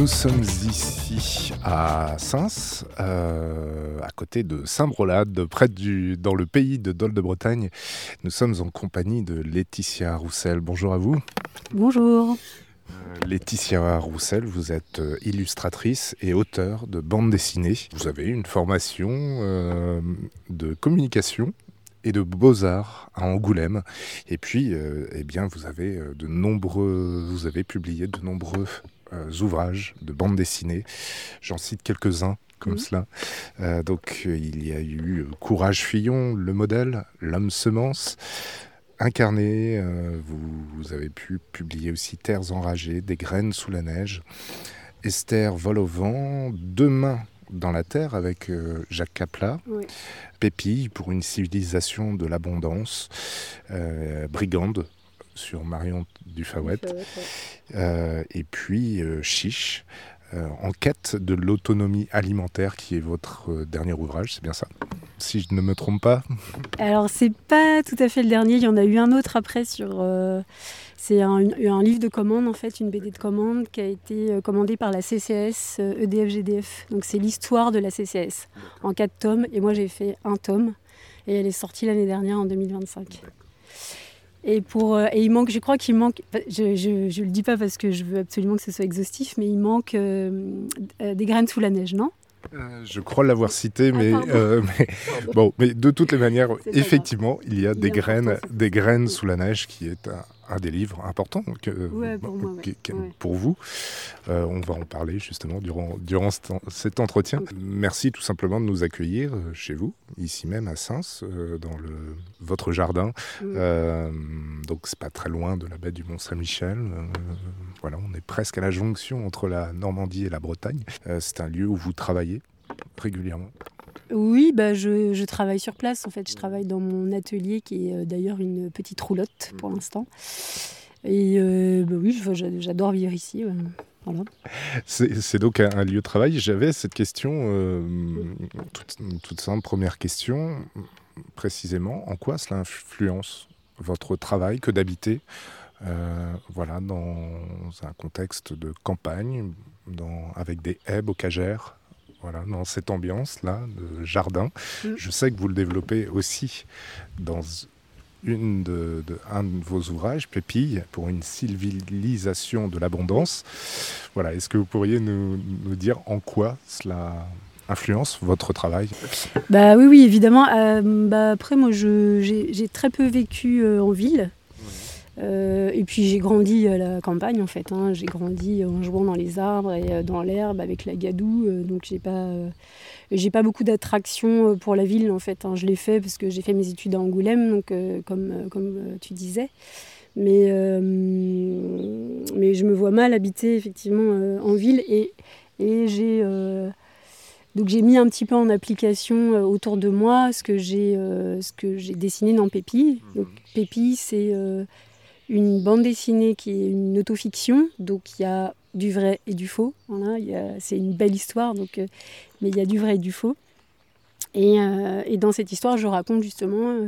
sommes ici à Sens, à côté de Saint-Brolade, dans le pays de Dol de Bretagne. Nous sommes en compagnie de Laetitia Roussel. Bonjour à vous. Bonjour. Laetitia Roussel, vous êtes illustratrice et auteure de bande dessinée. Vous avez une formation de communication et de beaux-arts à Angoulême. Et puis, vous avez publié de nombreux ouvrages de bande dessinée. J'en cite quelques-uns comme cela. Il y a eu Courage Fillon, Le Modèle, L'Homme Semence, Incarné. Vous avez pu publier aussi Terres enragées, Des graines sous la neige, Esther vole au vent, Deux mains dans la terre avec Jacques Capla, Pépille pour une civilisation de l'abondance, Brigande sur Marion Dufawet, et puis Chiche, En quête de l'autonomie alimentaire, qui est votre dernier ouvrage, c'est bien ça, si je ne me trompe pas? Alors c'est pas tout à fait le dernier, il y en a eu un autre après sur... c'est un livre de commande en fait, une BD de commande qui a été commandée par la CCAS EDF-GDF. Donc c'est l'histoire de la CCAS en 4 tomes et moi j'ai fait un tome et elle est sortie l'année dernière en 2025. Et il manque, je crois qu'il manque, je le dis pas parce que je veux absolument que ce soit exhaustif, mais il manque Des graines sous la neige, non ? Je crois l'avoir cité, mais de toutes les manières, effectivement, il y a Des graines sous la neige, qui est un des livres importants pour vous. On va en parler justement durant cet entretien. Merci tout simplement de nous accueillir chez vous, ici même à Sens, dans votre jardin. Donc c'est pas très loin de la baie du Mont-Saint-Michel. On est presque à la jonction entre la Normandie et la Bretagne. C'est un lieu où vous travaillez régulièrement? Oui, je travaille sur place. En fait, je travaille dans mon atelier qui est d'ailleurs une petite roulotte pour l'instant. Et j'adore vivre ici. Voilà. C'est donc un lieu de travail. J'avais cette question, toute simple, première question, précisément, en quoi cela influence votre travail que d'habiter dans un contexte de campagne, avec des haies bocagères, dans cette ambiance-là de jardin. Je sais que vous le développez aussi dans un de vos ouvrages, Pépille, pour une civilisation de l'abondance. Est-ce que vous pourriez nous dire en quoi cela influence votre travail? Oui, évidemment. Après, moi, j'ai très peu vécu en ville. Et puis j'ai grandi à la campagne en fait, J'ai grandi en jouant dans les arbres et dans l'herbe avec la gadoue, donc j'ai pas beaucoup d'attraction pour la ville en fait, Je l'ai fait parce que j'ai fait mes études à Angoulême, donc comme tu disais, mais je me vois mal habiter effectivement en ville et j'ai mis un petit peu en application autour de moi ce que j'ai dessiné dans Pépille. Donc Pépille, c'est une bande dessinée qui est une autofiction, donc il y a du vrai et du faux. C'est une belle histoire, mais il y a du vrai et du faux. Et dans cette histoire, je raconte justement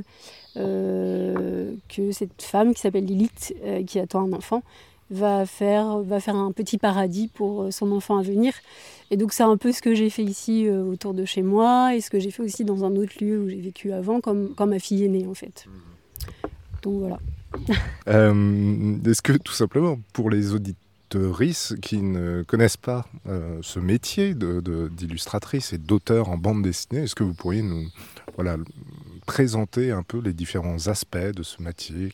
que cette femme qui s'appelle Lilith, qui attend un enfant, va faire un petit paradis pour son enfant à venir. Et donc c'est un peu ce que j'ai fait ici autour de chez moi, et ce que j'ai fait aussi dans un autre lieu où j'ai vécu avant, comme ma fille aînée en fait. Donc voilà. Est-ce que tout simplement, pour les auditrices qui ne connaissent pas ce métier d'illustratrice et d'auteur en bande dessinée, est-ce que vous pourriez nous présenter un peu les différents aspects de ce métier?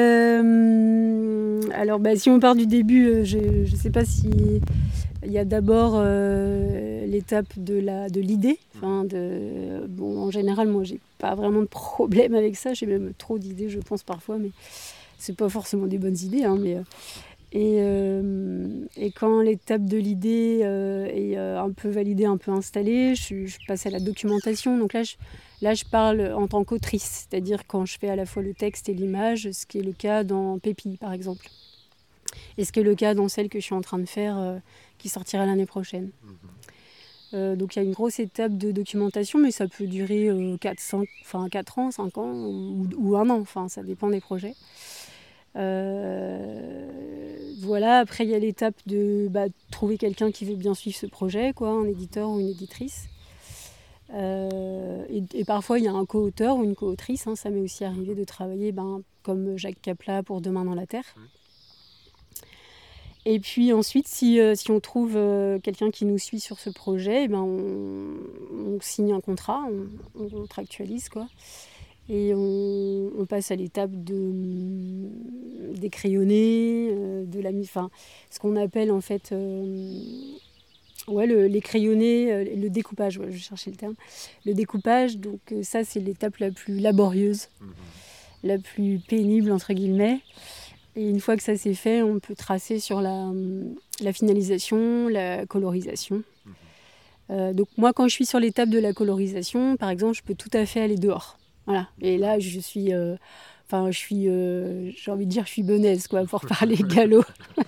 Alors si on part du début, je ne sais pas si il y a d'abord l'étape de l'idée. En général, moi j'ai pas vraiment de problème avec ça, j'ai même trop d'idées je pense parfois, mais c'est pas forcément des bonnes idées, et quand l'étape de l'idée est un peu validée, un peu installée, je passe à la documentation. Donc là je parle en tant qu'autrice, c'est-à-dire quand je fais à la fois le texte et l'image, ce qui est le cas dans Pépille par exemple, et ce qui est le cas dans celle que je suis en train de faire, qui sortira l'année prochaine. Donc il y a une grosse étape de documentation, mais ça peut durer 4 ans, 5 ans ou 1 an, ça dépend des projets. Voilà, après il y a l'étape de trouver quelqu'un qui veut bien suivre ce projet, quoi, un éditeur ou une éditrice. Et parfois il y a un co-auteur ou une co-autrice, hein, ça m'est aussi arrivé de travailler comme Jacques Capla pour Demain dans la Terre. Et puis ensuite, si on trouve quelqu'un qui nous suit sur ce projet, on signe un contrat, on contractualise, quoi. Et on passe à l'étape des crayonnés, ce qu'on appelle en fait les crayonnés, le découpage, je cherchais le terme. Le découpage, donc ça c'est l'étape la plus laborieuse, la plus pénible entre guillemets. Et une fois que ça c'est fait, on peut tracer sur la finalisation, la colorisation. Donc moi quand je suis sur l'étape de la colorisation, par exemple, je peux tout à fait aller dehors. Voilà. Et là, je suis, j'ai envie de dire, je suis benaise, quoi, pour parler galop.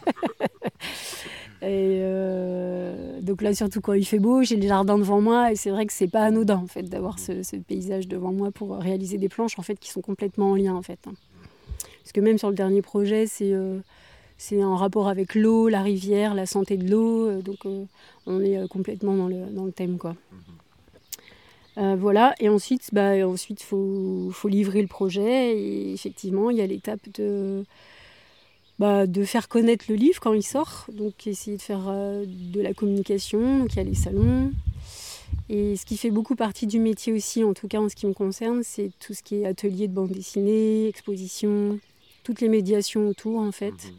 Et donc là, surtout quand il fait beau, j'ai le jardin devant moi, et c'est vrai que c'est pas anodin, en fait, d'avoir ce paysage devant moi pour réaliser des planches, en fait, qui sont complètement en lien, en fait. Parce que même sur le dernier projet, c'est en rapport avec l'eau, la rivière, la santé de l'eau, donc on est complètement dans le thème, quoi. Voilà, et ensuite, faut livrer le projet, et effectivement, il y a l'étape de faire connaître le livre quand il sort, donc essayer de faire de la communication, donc il y a les salons, et ce qui fait beaucoup partie du métier aussi, en tout cas en ce qui me concerne, c'est tout ce qui est atelier de bande dessinée, exposition, toutes les médiations autour, en fait.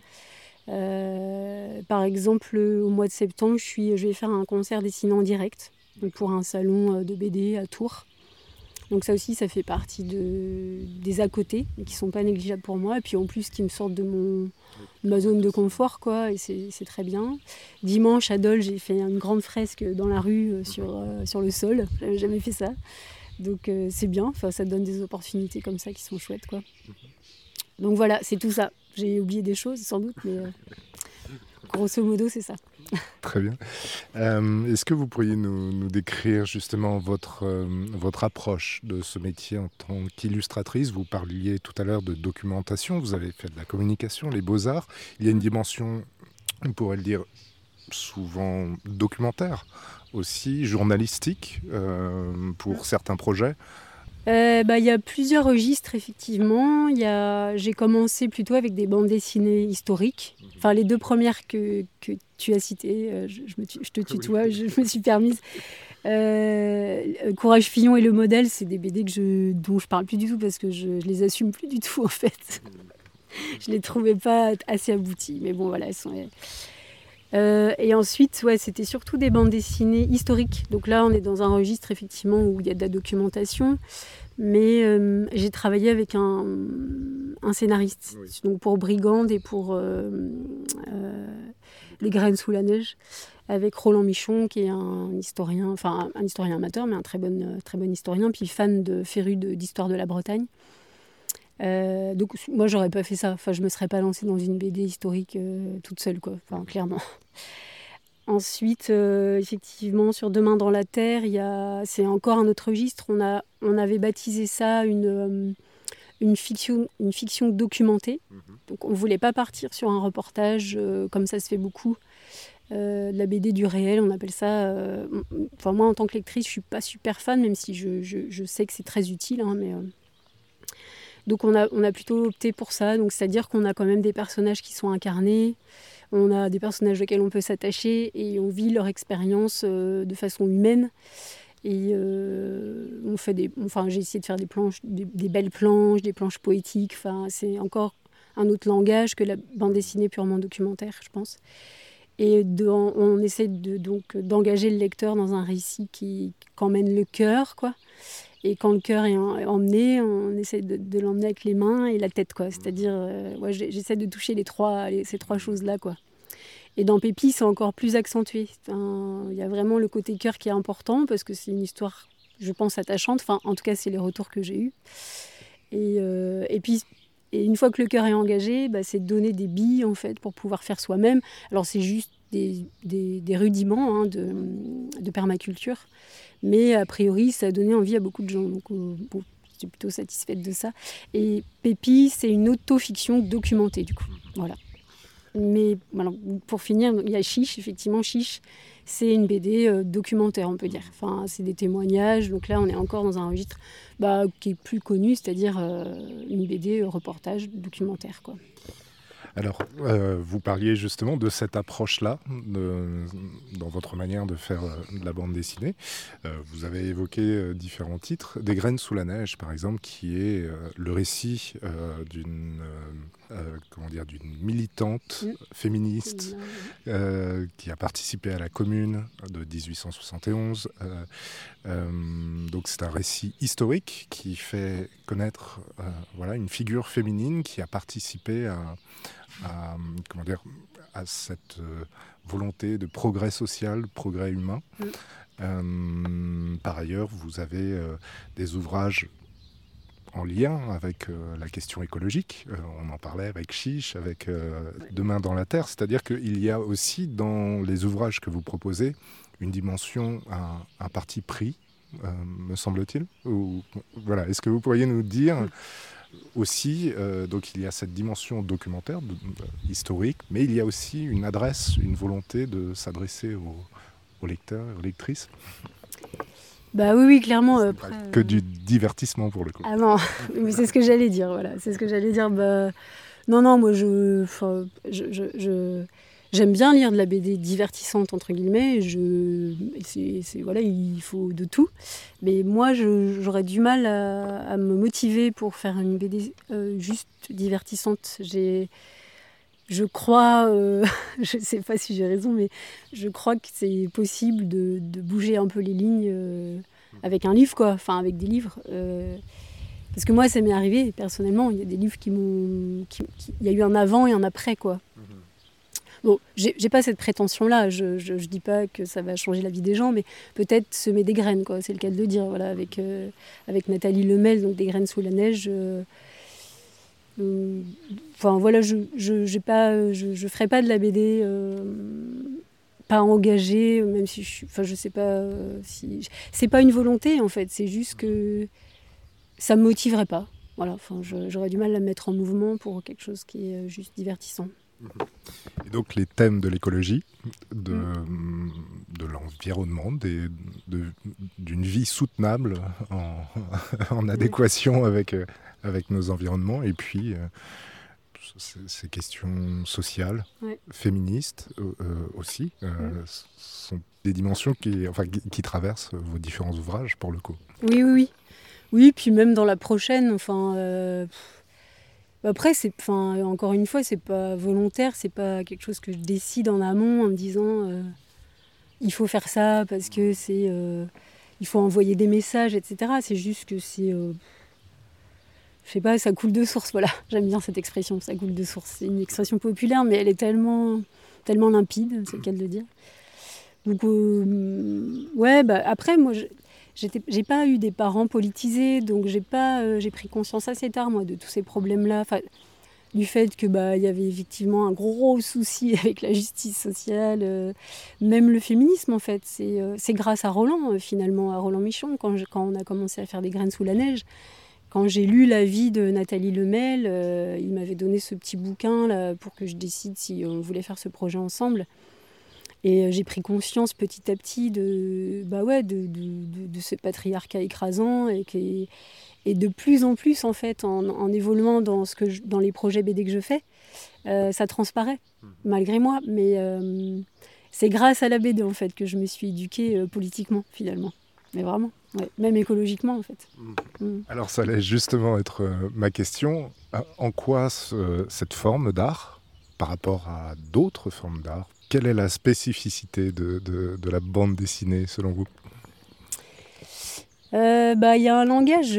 Par exemple, au mois de septembre, je vais faire un concert dessiné en direct, donc pour un salon de BD à Tours. Donc ça aussi, ça fait partie des à côté, qui ne sont pas négligeables pour moi, et puis en plus qui me sortent de ma zone de confort, quoi, et c'est très bien. Dimanche, à Dole, j'ai fait une grande fresque dans la rue sur le sol, j'avais jamais fait ça. Donc c'est bien, ça donne des opportunités comme ça qui sont chouettes, quoi. Donc voilà, c'est tout ça. J'ai oublié des choses sans doute, mais grosso modo, c'est ça. Très bien. Est-ce que vous pourriez nous décrire justement votre approche de ce métier en tant qu'illustratrice ? Vous parliez tout à l'heure de documentation, vous avez fait de la communication, les beaux-arts. Il y a une dimension, on pourrait le dire, souvent documentaire, aussi journalistique pour certains projets. Il y a plusieurs registres, effectivement. J'ai commencé plutôt avec des bandes dessinées historiques. Enfin, les deux premières que tu as citées, je te tutoie, je me suis permise. Courage Fillon et Le Modèle, c'est des BD dont je parle plus du tout parce que je les assume plus du tout, en fait. Je les trouvais pas assez abouties. Mais bon, voilà, elles sont... et ensuite, c'était surtout des bandes dessinées historiques. Donc là, on est dans un registre effectivement où il y a de la documentation, mais j'ai travaillé avec un scénariste, donc pour Brigande et pour Les Graines sous la neige, avec Roland Michon, qui est un historien amateur, mais un très bon historien, puis fan féru d'histoire de la Bretagne. Donc moi j'aurais pas fait ça, je me serais pas lancée dans une BD historique toute seule, quoi, clairement. Ensuite, effectivement, sur Demain dans la Terre, c'est encore un autre registre. On avait baptisé ça une fiction documentée. Donc on voulait pas partir sur un reportage comme ça se fait beaucoup, de la BD du réel, on appelle ça. Moi en tant que lectrice, je suis pas super fan, même si je sais que c'est très utile, hein, mais donc on a plutôt opté pour ça, donc c'est-à-dire qu'on a quand même des personnages qui sont incarnés, on a des personnages auxquels on peut s'attacher et on vit leur expérience de façon humaine. Et j'ai essayé de faire des belles planches, des planches poétiques. C'est encore un autre langage que la bande dessinée purement documentaire, je pense. Et on essaie d'engager le lecteur dans un récit qui emmène le cœur, quoi. Et quand le cœur est emmené, on essaie de l'emmener avec les mains et la tête, quoi. C'est-à-dire, j'essaie de toucher ces trois choses-là, quoi. Et dans Pépi, c'est encore plus accentué. Il y a vraiment le côté cœur qui est important parce que c'est une histoire, je pense, attachante. En tout cas, c'est les retours que j'ai eus. Et puis, une fois que le cœur est engagé, c'est de donner des billes, en fait, pour pouvoir faire soi-même. Alors, c'est juste des rudiments, hein, de permaculture. Mais a priori, ça a donné envie à beaucoup de gens. Donc, j'étais plutôt satisfaite de ça. Et Pépi, c'est une auto-fiction documentée, du coup. Voilà. Mais alors, pour finir, il y a Chiche, effectivement, Chiche, c'est une BD documentaire, on peut dire. Enfin, c'est des témoignages, donc là, on est encore dans un registre qui est plus connu, c'est-à-dire une BD reportage documentaire, quoi. Alors, vous parliez justement de cette approche-là dans votre manière de faire de la bande dessinée. Vous avez évoqué différents titres. Des graines sous la neige, par exemple, qui est le récit d'une militante féministe qui a participé à la Commune de 1871. Donc c'est un récit historique qui fait connaître une figure féminine qui a participé à cette volonté de progrès social, progrès humain. Par ailleurs, vous avez des ouvrages en lien avec la question écologique. On en parlait avec Chiche, avec Demain dans la Terre. C'est-à-dire qu'il y a aussi dans les ouvrages que vous proposez une dimension, un parti pris, me semble-t-il. Voilà. Est-ce que vous pourriez nous dire aussi, donc il y a cette dimension documentaire, historique, mais il y a aussi une adresse, une volonté de s'adresser aux lecteurs et aux lectrices. Oui, clairement. Pas que du divertissement pour le coup. Ah non, mais c'est ce que j'allais dire, voilà. C'est ce que j'allais dire. Non, moi j'aime bien lire de la BD divertissante, entre guillemets. Il faut de tout. Mais moi, j'aurais du mal à me motiver pour faire une BD juste divertissante. Je crois, je ne sais pas si j'ai raison, mais je crois que c'est possible de bouger un peu les lignes avec un livre, quoi. Enfin, avec des livres. Parce que moi, ça m'est arrivé, personnellement. Il y a des livres il y a eu un avant et un après, quoi. Bon, j'ai pas cette prétention-là, je dis pas que ça va changer la vie des gens, mais peut-être semer des graines, quoi, c'est le cas de le dire, voilà, avec Nathalie Lemel, donc Des graines sous la neige. Enfin voilà, je ferai pas de la BD pas engagée, même si je sais pas si c'est pas une volonté en fait, c'est juste que ça me motiverait pas. Voilà, j'aurais du mal à me mettre en mouvement pour quelque chose qui est juste divertissant. Et donc les thèmes de l'écologie, de l'environnement, d'une vie soutenable en adéquation avec nos environnements, et puis ces questions sociales, féministes aussi, sont des dimensions qui traversent vos différents ouvrages pour le coup. Oui, puis même dans la prochaine, après, encore une fois, c'est pas volontaire, c'est pas quelque chose que je décide en amont en me disant il faut faire ça parce que il faut envoyer des messages, etc. C'est juste que je sais pas, ça coule de source, voilà. J'aime bien cette expression, ça coule de source. C'est une expression populaire, mais elle est tellement limpide, c'est le cas de le dire. Donc, après, moi, j'ai pas eu des parents politisés, donc j'ai pris conscience assez tard, moi, de tous ces problèmes-là. Du fait que il y avait effectivement un gros souci avec la justice sociale, même le féminisme, en fait. C'est grâce à Roland, finalement, à Roland Michon, quand on a commencé à faire Des graines sous la neige. Quand j'ai lu la vie de Nathalie Lemel, il m'avait donné ce petit bouquin là, pour que je décide si on voulait faire ce projet ensemble. Et j'ai pris conscience petit à petit de ce patriarcat écrasant et de plus en plus, en fait, en évoluant dans les projets BD que je fais, ça transparaît, malgré moi. Mais c'est grâce à la BD, en fait, que je me suis éduquée politiquement, finalement. Mais vraiment, même écologiquement, en fait. Alors, ça allait justement être ma question. En quoi cette forme d'art, par rapport à d'autres formes d'art, quelle est la spécificité de la bande dessinée, selon vous ? Il y a un langage...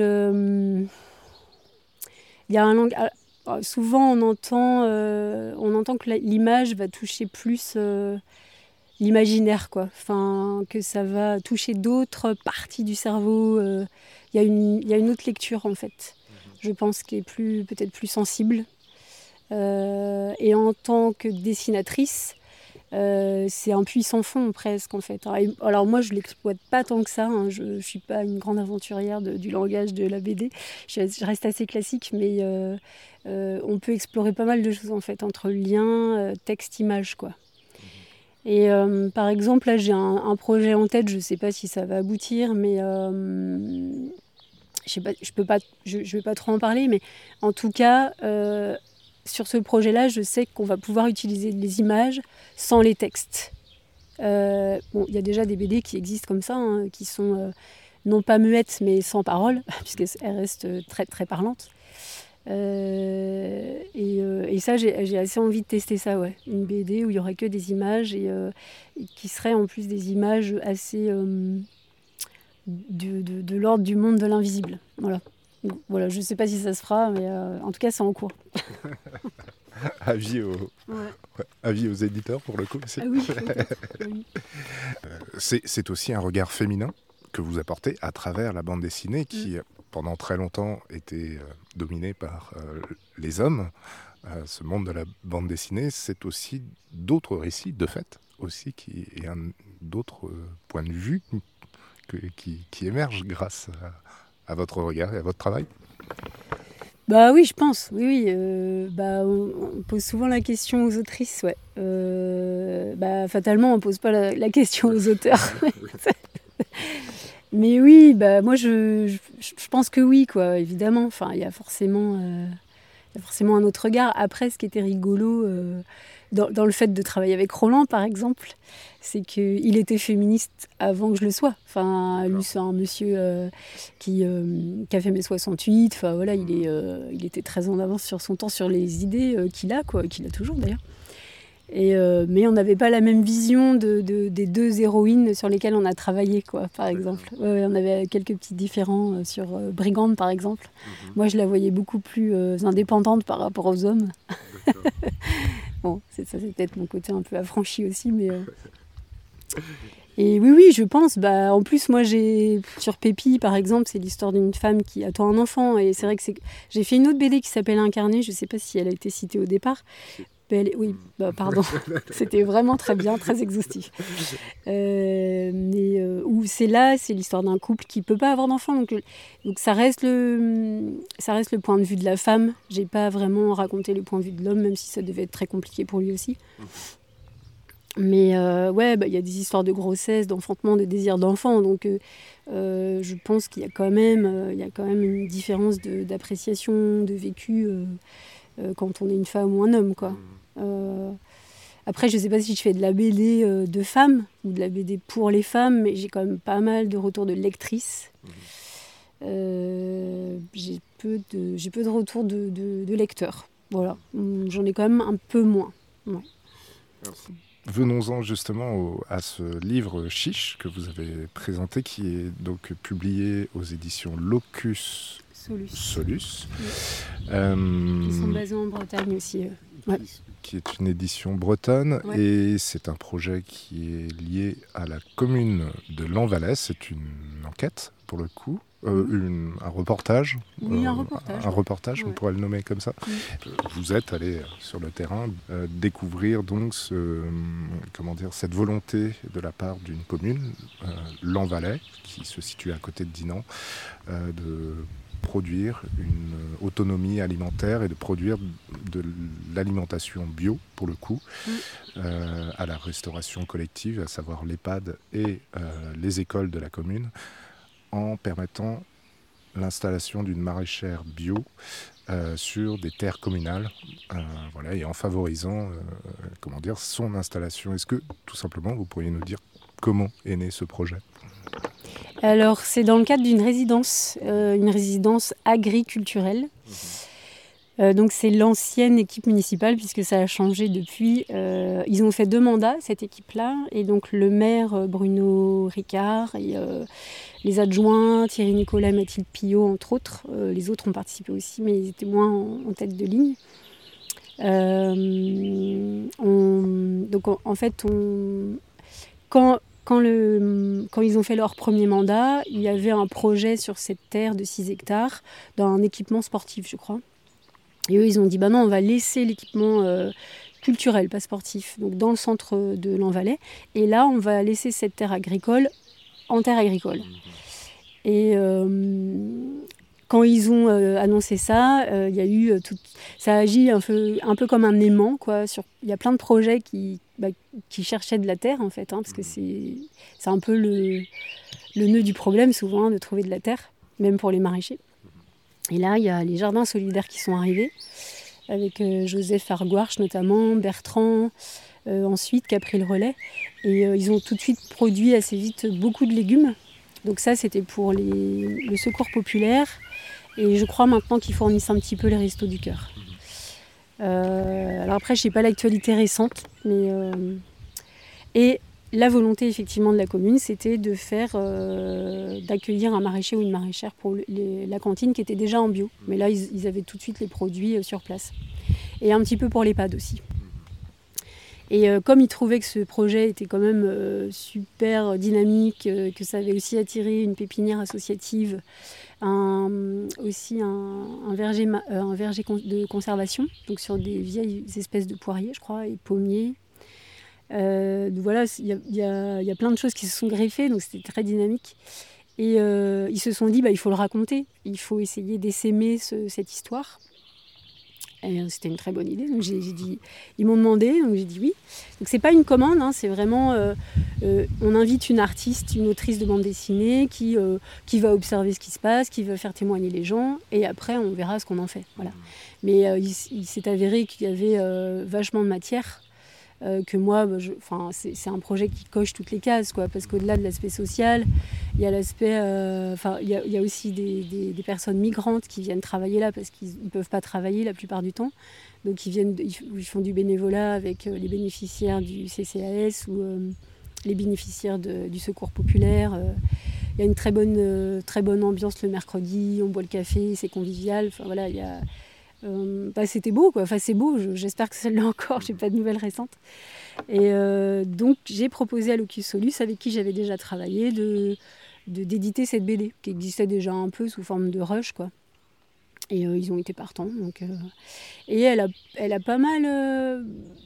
souvent, on entend que l'image va toucher plus l'imaginaire, quoi. Enfin, que ça va toucher d'autres parties du cerveau. Il y a une autre lecture, en fait. Je pense qui est peut-être plus sensible. Et en tant que dessinatrice... c'est un puits sans fond presque en fait. Alors moi je l'exploite pas tant que ça, hein. Je suis pas une grande aventurière du langage de la BD, je reste assez classique, mais on peut explorer pas mal de choses en fait, entre lien, texte, image quoi. Et par exemple là j'ai un projet en tête, je sais pas si ça va aboutir, mais je sais pas, je vais pas trop en parler, mais en tout cas sur ce projet-là, je sais qu'on va pouvoir utiliser les images sans les textes. Bon, il y a déjà des BD qui existent comme ça, hein, qui sont non pas muettes, mais sans parole, puisqu'elles restent très, très parlantes. Et ça, j'ai assez envie de tester ça, ouais. Une BD où il n'y aurait que des images et qui seraient en plus des images assez de l'ordre du monde de l'invisible. Voilà. Donc, voilà, je ne sais pas si ça se fera, mais en tout cas, c'est en cours. Avis aux éditeurs pour le coup aussi. Ah oui, oui. C'est aussi un regard féminin que vous apportez à travers la bande dessinée qui, pendant très longtemps, était dominée par les hommes. Ce monde de la bande dessinée, c'est aussi d'autres récits, de fait, aussi, et d'autres points de vue qui émergent grâce à votre regard et à votre travail. Bah oui, je pense. Oui. On pose souvent la question aux autrices, ouais. Fatalement, on pose pas la question aux auteurs. Mais oui, moi je pense que oui, quoi, évidemment. Enfin, il y a forcément un autre regard. Après, ce qui était rigolo dans le fait de travailler avec Roland, par exemple, c'est qu'il était féministe avant que je le sois. Enfin, lui, c'est un monsieur qui a fait mai 68. Enfin, voilà, il était très en avance sur son temps, sur les idées qu'il a toujours d'ailleurs. Mais on n'avait pas la même vision des deux héroïnes sur lesquelles on a travaillé, quoi, par exemple. Ouais, on avait quelques petits différends sur Brigande, par exemple. Moi, je la voyais beaucoup plus indépendante par rapport aux hommes. Bon, c'est peut-être mon côté un peu affranchi aussi, mais... Et oui, je pense. En plus, moi, sur Pépi, par exemple, c'est l'histoire d'une femme qui attend un enfant. Et c'est vrai que j'ai fait une autre BD qui s'appelle Incarnée. Je ne sais pas si elle a été citée au départ. Oui, pardon. C'était vraiment très bien, très exhaustif. Où c'est l'histoire d'un couple qui ne peut pas avoir d'enfant. Donc ça reste le point de vue de la femme. J'ai pas vraiment raconté le point de vue de l'homme, même si ça devait être très compliqué pour lui aussi. Mais y a des histoires de grossesse, d'enfantement, de désir d'enfant. Donc je pense qu'il y a quand même une différence d'appréciation, de vécu quand on est une femme ou un homme, quoi. Après, je ne sais pas si je fais de la BD de femmes ou de la BD pour les femmes, mais j'ai quand même pas mal de retours de lectrices. J'ai peu de retours de lecteurs. Voilà. J'en ai quand même un peu moins. Ouais. Venons-en justement à ce livre Chiche que vous avez présenté, qui est donc publié aux éditions Locus Solus. Oui. Qui sont basés en Bretagne aussi. Ouais. Qui est une édition bretonne, ouais. Et c'est un projet qui est lié à la commune de Lanvalais. C'est une enquête pour le coup, un reportage. Oui, un reportage. Un reportage, ouais. On pourrait le nommer comme ça. Oui. Vous êtes allé sur le terrain découvrir donc cette volonté de la part d'une commune, Lanvalais, qui se situe à côté de Dinan, de produire une autonomie alimentaire et de produire de l'alimentation bio, pour le coup, à la restauration collective, à savoir l'EHPAD et les écoles de la commune, en permettant l'installation d'une maraîchère bio sur des terres communales, et en favorisant son installation. Est-ce que, tout simplement, vous pourriez nous dire comment est né ce projet ? Alors, c'est dans le cadre d'une résidence agriculturelle. Donc, c'est l'ancienne équipe municipale, puisque ça a changé depuis. Ils ont fait 2 mandats, cette équipe-là. Et donc, le maire Bruno Ricard et les adjoints Thierry Nicolas, Mathilde Pillot, entre autres. Les autres ont participé aussi, mais ils étaient moins en tête de ligne. Quand ils ont fait leur premier mandat, il y avait un projet sur cette terre de 6 hectares d'un équipement sportif, je crois. Et eux, ils ont dit, non, on va laisser l'équipement culturel, pas sportif, donc dans le centre de l'Envalais. Et là, on va laisser cette terre agricole en terre agricole. Et quand ils ont annoncé ça, il y a eu ça agit un peu comme un aimant, quoi. Il y a plein de projets qui cherchaient de la terre, en fait, parce que c'est un peu le nœud du problème, souvent, de trouver de la terre, même pour les maraîchers. Et là, il y a les jardins solidaires qui sont arrivés, avec Joseph Arguarche notamment, Bertrand, ensuite, qui a pris le relais. Et ils ont tout de suite produit assez vite beaucoup de légumes. Donc ça, c'était pour le secours populaire. Et je crois maintenant qu'ils fournissent un petit peu les Restos du Cœur. Alors après, je ne sais pas l'actualité récente, mais... Et la volonté, effectivement, de la commune, c'était d'accueillir un maraîcher ou une maraîchère pour la cantine qui était déjà en bio. Mais là, ils avaient tout de suite les produits sur place. Et un petit peu pour l'EHPAD aussi. Et comme ils trouvaient que ce projet était quand même super dynamique, que ça avait aussi attiré une pépinière associative, aussi un verger de conservation, donc sur des vieilles espèces de poiriers, je crois, et pommiers. Voilà, il y a plein de choses qui se sont greffées, donc c'était très dynamique. Et ils se sont dit, il faut le raconter, il faut essayer d'essaimer cette histoire. Et c'était une très bonne idée, donc j'ai dit, ils m'ont demandé, donc j'ai dit oui. Donc c'est pas une commande, c'est vraiment, on invite une artiste, une autrice de bande dessinée qui va observer ce qui se passe, qui va faire témoigner les gens, et après on verra ce qu'on en fait. Voilà. Mais il s'est avéré qu'il y avait vachement de matière. Que moi, c'est un projet qui coche toutes les cases, quoi, parce qu'au-delà de l'aspect social, il y a l'aspect, il y a aussi des personnes migrantes qui viennent travailler là parce qu'ils ne peuvent pas travailler la plupart du temps, donc ils font du bénévolat avec les bénéficiaires du CCAS ou les bénéficiaires du Secours populaire. Il y a une très bonne ambiance le mercredi, on boit le café, c'est convivial. Enfin voilà, il y a c'était beau, quoi. Enfin, c'est beau, j'espère que ça l'est encore, j'ai pas de nouvelles récentes. Et donc j'ai proposé à Locus Solus, avec qui j'avais déjà travaillé, d'éditer cette BD, qui existait déjà un peu sous forme de rush, quoi. Et ils ont été partants. Donc, et elle a pas mal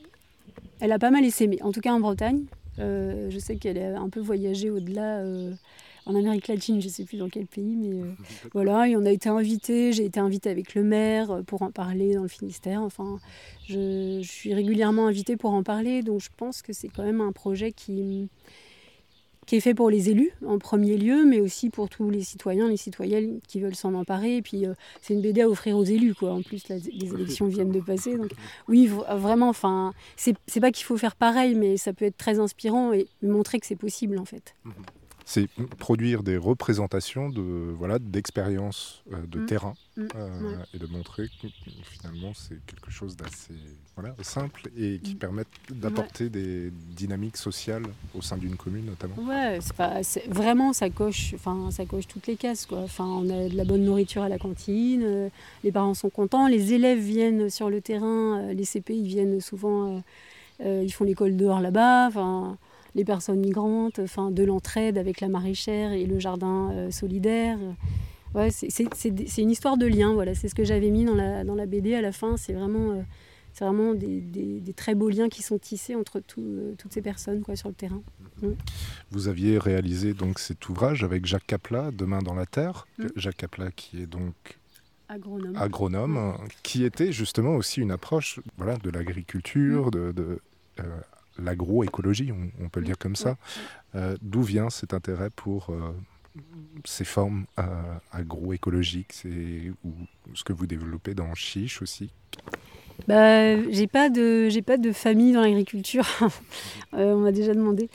essaimé, en tout cas en Bretagne. Je sais qu'elle a un peu voyagé au-delà... en Amérique latine, je ne sais plus dans quel pays, mais voilà, et on a été invités, j'ai été invitée avec le maire pour en parler dans le Finistère. Enfin, je suis régulièrement invitée pour en parler, donc je pense que c'est quand même un projet qui est fait pour les élus en premier lieu, mais aussi pour tous les citoyens, les citoyennes qui veulent s'en emparer. Et puis c'est une BD à offrir aux élus, quoi. En plus, là, les élections viennent de passer, donc oui, vraiment. Enfin, c'est pas qu'il faut faire pareil, mais ça peut être très inspirant et montrer que c'est possible, en fait. C'est produire des représentations d'expériences de terrain et de montrer que finalement c'est quelque chose d'assez simple et qui permet d'apporter des dynamiques sociales au sein d'une commune notamment. Ouais, vraiment ça coche toutes les cases, quoi. Enfin, on a de la bonne nourriture à la cantine, les parents sont contents, les élèves viennent sur le terrain, les CP ils viennent souvent, ils font l'école dehors là-bas. Enfin, les personnes migrantes, de l'entraide avec la maraîchère et le jardin solidaire. Ouais, c'est une histoire de lien, voilà. C'est ce que j'avais mis dans la BD à la fin. C'est vraiment des très beaux liens qui sont tissés entre toutes ces personnes, quoi, sur le terrain. Vous aviez réalisé donc cet ouvrage avec Jacques Capla, Demain dans la Terre. Jacques Capla qui est donc agronome, qui était justement aussi une approche de l'agriculture, de l'agroécologie, on peut le dire comme ça. D'où vient cet intérêt pour ces formes agroécologiques, ou ce que vous développez dans Chiche aussi? J'ai pas de famille dans l'agriculture. On m'a déjà demandé.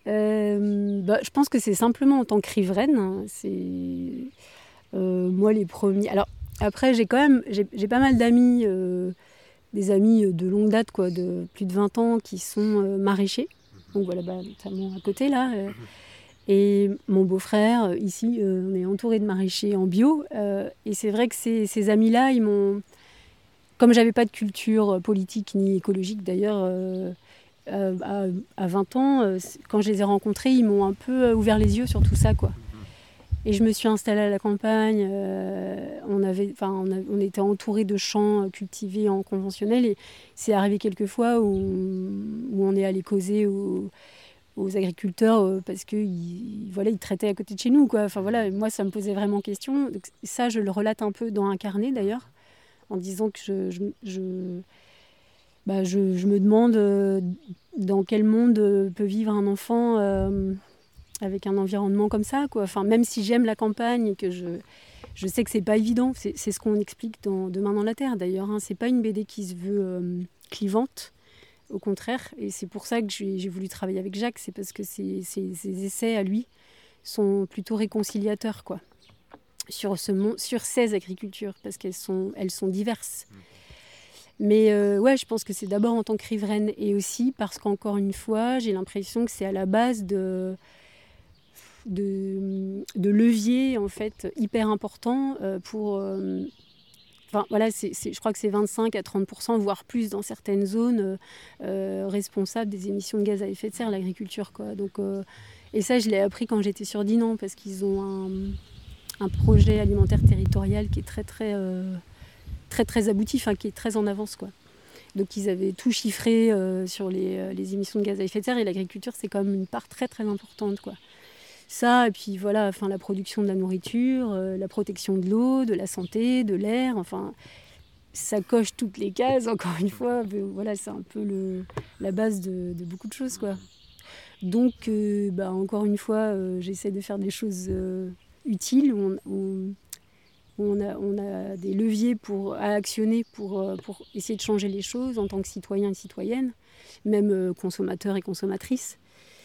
Je pense que c'est simplement en tant que riveraine. C'est moi les premiers. Alors après j'ai pas mal d'amis. Des amis de longue date, quoi, de plus de 20 ans, qui sont maraîchers. Donc voilà, notamment à côté, là. Et mon beau-frère, ici, on est entouré de maraîchers en bio. Et c'est vrai que ces amis-là, ils m'ont... Comme j'avais pas de culture politique ni écologique, d'ailleurs, à 20 ans, quand je les ai rencontrés, ils m'ont un peu ouvert les yeux sur tout ça, quoi. Et je me suis installée à la campagne. On était entouré de champs cultivés en conventionnel. Et c'est arrivé quelques fois où on est allé causer aux agriculteurs parce qu'ils traitaient à côté de chez nous, quoi. Enfin, voilà, moi, ça me posait vraiment question. Donc, ça, je le relate un peu dans un carnet, d'ailleurs, en disant que je me demande dans quel monde peut vivre un enfant avec un environnement comme ça, quoi. Enfin, même si j'aime la campagne et que je sais que c'est pas évident, c'est ce qu'on explique dans Demain dans la Terre, d'ailleurs. Hein. C'est pas une BD qui se veut clivante, au contraire. Et c'est pour ça que j'ai voulu travailler avec Jacques, c'est parce que ses essais à lui sont plutôt réconciliateurs, quoi, sur ces agricultures, parce qu'elles sont diverses. Mais je pense que c'est d'abord en tant que riveraine, et aussi parce qu'encore une fois, j'ai l'impression que c'est à la base de leviers en fait hyper importants pour. Je crois que c'est 25 à 30%, voire plus dans certaines zones, responsables des émissions de gaz à effet de serre, l'agriculture, quoi. Donc, et ça, je l'ai appris quand j'étais sur Dinan, parce qu'ils ont un projet alimentaire territorial qui est très très abouti, qui est très en avance, quoi. Donc ils avaient tout chiffré sur les émissions de gaz à effet de serre, et l'agriculture, c'est quand même une part très très importante, quoi. Ça, et puis voilà, la production de la nourriture, la protection de l'eau, de la santé, de l'air, ça coche toutes les cases, encore une fois. Voilà, c'est un peu la base de beaucoup de choses, quoi. Donc, encore une fois, j'essaie de faire des choses utiles, où on a des leviers à actionner pour essayer de changer les choses en tant que citoyen et citoyenne, même consommateur et consommatrice.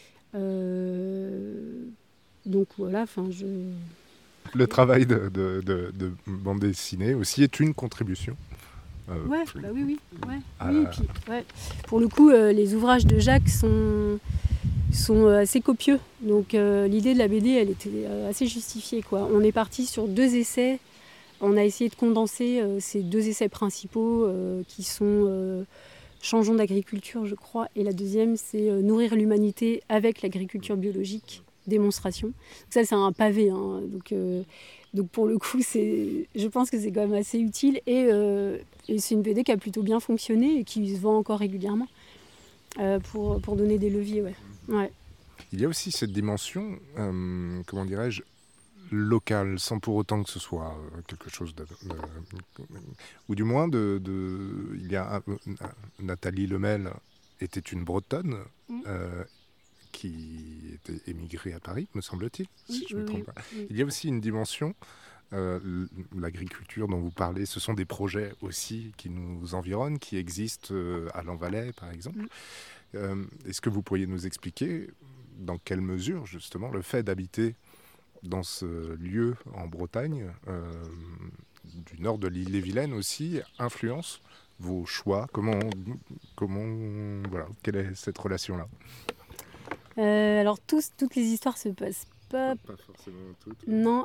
Donc voilà, Le travail de bande dessinée aussi est une contribution. Oui. Puis, pour le coup, les ouvrages de Jacques sont assez copieux. Donc l'idée de la BD, elle était assez justifiée, quoi. On est parti sur 2 essais. On a essayé de condenser ces 2 essais principaux qui sont Changeons d'agriculture, je crois. Et la deuxième, c'est Nourrir l'humanité avec l'agriculture biologique. Démonstration. Donc ça, c'est un pavé, hein. Donc pour le coup, je pense que c'est quand même assez utile, et c'est une BD qui a plutôt bien fonctionné et qui se vend encore régulièrement pour donner des leviers. Ouais. Il y a aussi cette dimension, comment dirais-je, locale, sans pour autant que ce soit quelque chose ou du moins il y a Nathalie Lemel était une Bretonne. Qui était émigré à Paris, me semble-t-il, si je ne me trompe pas. Oui. Il y a aussi une dimension, l'agriculture dont vous parlez, ce sont des projets aussi qui nous environnent, qui existent à Lanvalet, par exemple. Est-ce que vous pourriez nous expliquer dans quelle mesure, justement, le fait d'habiter dans ce lieu en Bretagne, du nord de l'île-et-Vilaine aussi, influence vos choix ? Quelle est cette relation-là ? Alors toutes les histoires se passent pas forcément toutes. Non,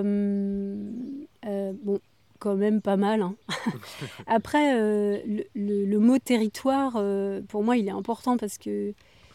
quand même pas mal, hein. Après, le mot territoire, pour moi, il est important, parce que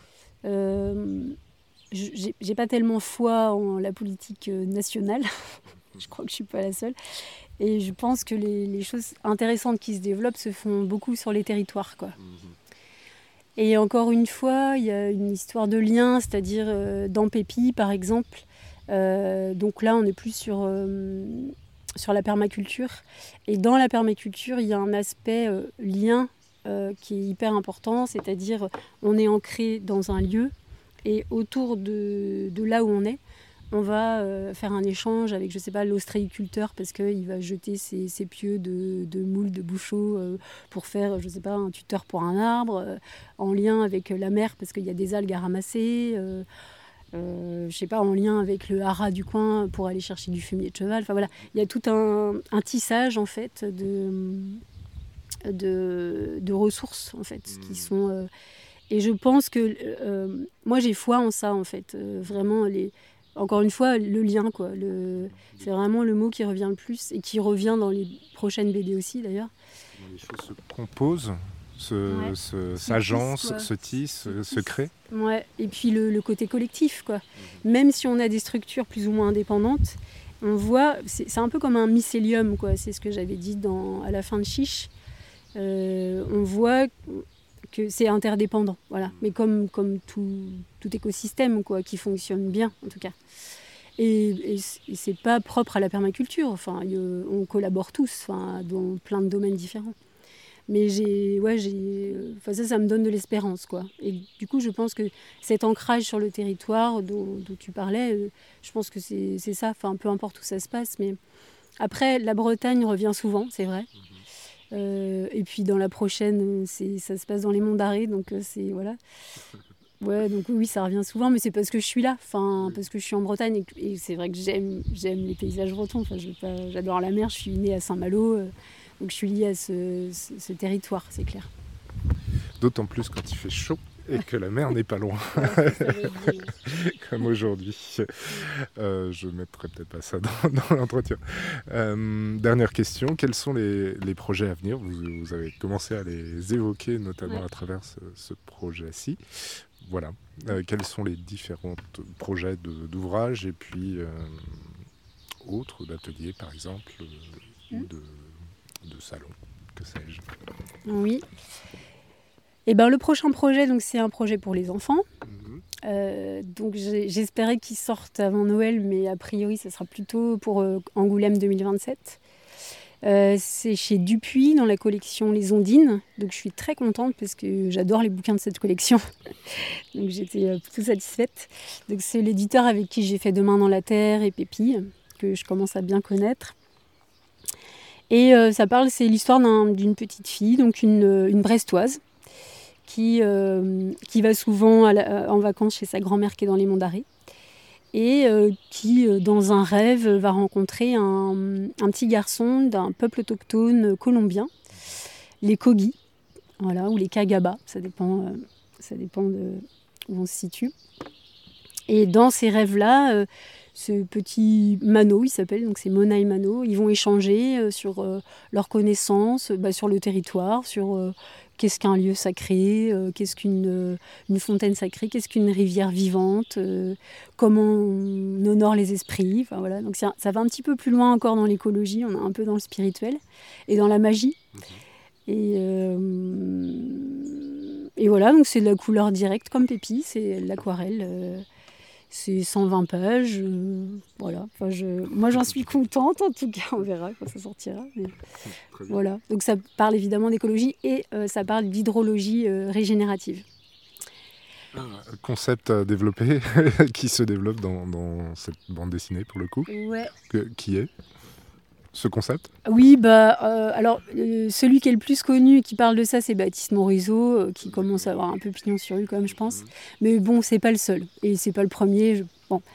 j'ai pas tellement foi en la politique nationale. Je crois que je suis pas la seule. Et je pense que les choses intéressantes qui se développent se font beaucoup sur les territoires, quoi. Et encore une fois, il y a une histoire de lien, c'est-à-dire dans Pépi, par exemple. Donc là, on est plus sur la permaculture. Et dans la permaculture, il y a un aspect lien qui est hyper important, c'est-à-dire on est ancré dans un lieu, et autour de là où on va faire un échange avec, je sais pas, l'ostréiculteur, parce qu'il va jeter ses pieux de moules de bouchot pour faire, je sais pas, un tuteur pour un arbre, en lien avec la mer, parce qu'il y a des algues à ramasser, je sais pas, en lien avec le haras du coin pour aller chercher du fumier de cheval. Enfin voilà, il y a tout un tissage, en fait, de ressources, en fait, qui sont... et je pense que moi, j'ai foi en ça, en fait, vraiment. Encore une fois, le lien, quoi. C'est vraiment le mot qui revient le plus, et qui revient dans les prochaines BD aussi, d'ailleurs. Les choses se composent s'agence, se tisse, se crée. Ouais. Et puis le côté collectif, quoi. Même si on a des structures plus ou moins indépendantes, on voit, c'est un peu comme un mycélium, quoi. C'est ce que j'avais dit à la fin de Chiche. On voit que c'est interdépendant, voilà. Mais comme tout écosystème, quoi, qui fonctionne bien, en tout cas. Et c'est pas propre à la permaculture. Enfin, on collabore tous, dans plein de domaines différents. Mais ça me donne de l'espérance, quoi. Et du coup, je pense que cet ancrage sur le territoire dont tu parlais, je pense que c'est ça. Enfin, peu importe où ça se passe. Mais après, la Bretagne revient souvent, c'est vrai. Et puis dans la prochaine, ça se passe dans les Monts d'Arrée, donc c'est voilà. Ouais, donc oui, ça revient souvent, mais c'est parce que je suis là, parce que je suis en Bretagne et c'est vrai que j'aime les paysages bretons. Enfin, j'adore la mer, je suis née à Saint-Malo, donc je suis liée à ce territoire, c'est clair. D'autant plus quand il fait chaud et que la mer n'est pas loin, comme aujourd'hui. Je ne mettrai peut-être pas ça dans l'entretien. Dernière question, quels sont les projets à venir ? Vous avez commencé à les évoquer, notamment à travers ce projet-ci. Voilà. Quels sont les différents projets d'ouvrages et puis autres, d'ateliers par exemple, ou de salons, que sais-je ? Oui. Et le prochain projet, donc, c'est un projet pour les enfants. Donc j'espérais qu'il sorte avant Noël, mais a priori, ça sera plutôt pour Angoulême 2027. C'est chez Dupuis, dans la collection Les Ondines. Donc je suis très contente parce que j'adore les bouquins de cette collection. Donc j'étais plutôt satisfaite. Donc c'est l'éditeur avec qui j'ai fait Demain dans la Terre et Pépille, que je commence à bien connaître. Et c'est l'histoire d'une petite fille, donc une Brestoise, qui va souvent en vacances chez sa grand-mère qui est dans les Monts d'Arrée et qui, dans un rêve, va rencontrer un petit garçon d'un peuple autochtone colombien, les Kogi, voilà, ou les Kagaba, ça dépend de où on se situe. Et dans ces rêves-là, ce petit Mano, il s'appelle, donc c'est Mona et Mano, ils vont échanger sur leurs connaissances, sur le territoire, sur qu'est-ce qu'un lieu sacré, qu'est-ce qu'une fontaine sacrée, qu'est-ce qu'une rivière vivante, comment on honore les esprits. Enfin, voilà. Donc ça va un petit peu plus loin encore dans l'écologie, on est un peu dans le spirituel et dans la magie. Et voilà, donc c'est de la couleur directe comme Pépi, c'est de l'aquarelle. C'est 120 pages, voilà. Enfin, moi, j'en suis contente, en tout cas, on verra quand ça sortira. Mais voilà. Donc ça parle évidemment d'écologie et ça parle d'hydrologie régénérative. Un concept à développer qui se développe dans cette bande dessinée, pour le coup. Ouais. Qui est ce concept ? Oui, alors celui qui est le plus connu et qui parle de ça, c'est Baptiste Morisot, qui commence à avoir un peu pignon sur rue quand même, je pense. Mais bon, c'est pas le seul et c'est pas le premier.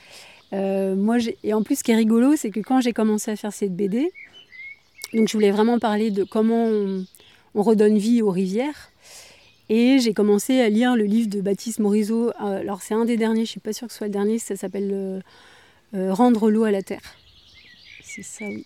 Et en plus, ce qui est rigolo, c'est que quand j'ai commencé à faire cette BD, donc je voulais vraiment parler de comment on redonne vie aux rivières. Et j'ai commencé à lire le livre de Baptiste Morisot. Alors c'est un des derniers, je suis pas sûre que ce soit le dernier, ça s'appelle Rendre l'eau à la terre. C'est ça, oui.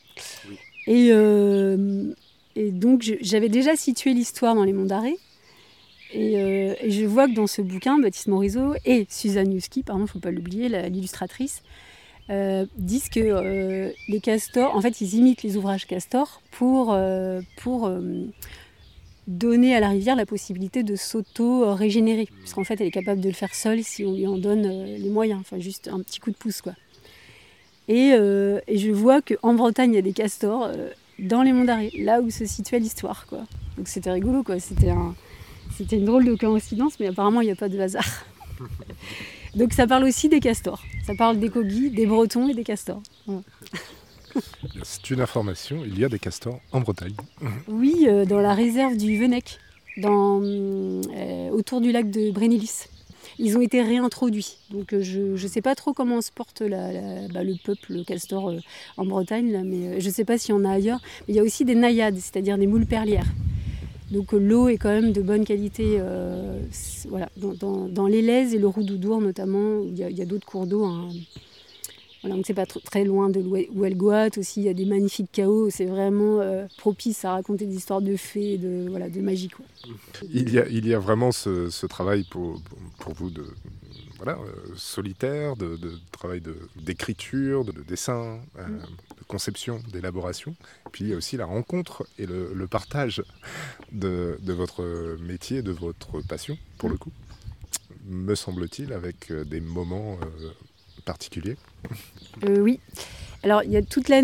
Et donc, j'avais déjà situé l'histoire dans les Monts d'Arrée. Et je vois que dans ce bouquin, Baptiste Morisot et Suzanne Yuski, pardon, il ne faut pas l'oublier, l'illustratrice, disent que les castors, en fait, ils imitent les ouvrages castors pour donner à la rivière la possibilité de s'auto-régénérer. Parce qu'en fait, elle est capable de le faire seule si on lui en donne les moyens. Enfin, juste un petit coup de pouce, quoi. Et je vois qu'en Bretagne, il y a des castors dans les Monts d'Arrée, là où se situait l'histoire, quoi. Donc c'était rigolo, quoi. C'était une drôle de coïncidence, mais apparemment, il n'y a pas de hasard. Donc ça parle aussi des castors. Ça parle des Kogi, des Bretons et des castors. Voilà. C'est une information, il y a des castors en Bretagne. Oui, dans la réserve du Venec, autour du lac de Brénélis. Ils ont été réintroduits. Donc je ne sais pas trop comment se porte le peuple, le castor en Bretagne, là, mais je ne sais pas s'il y en a ailleurs. Mais il y a aussi des naïades, c'est-à-dire des moules perlières. Donc l'eau est quand même de bonne qualité. Voilà, dans l'Élèze et le Roudoudour notamment, il y a d'autres cours d'eau. Hein. Voilà, donc c'est pas très loin de Huelgoat aussi, il y a des magnifiques chaos, c'est vraiment propice à raconter des histoires de fées, de magie, quoi. Il y a vraiment ce travail pour vous solitaire, de travail d'écriture, de dessin, de conception, d'élaboration. Puis il y a aussi la rencontre et le partage de votre métier, de votre passion, pour le coup, me semble-t-il, avec des moments particuliers. Oui. Alors, il y a toute l'année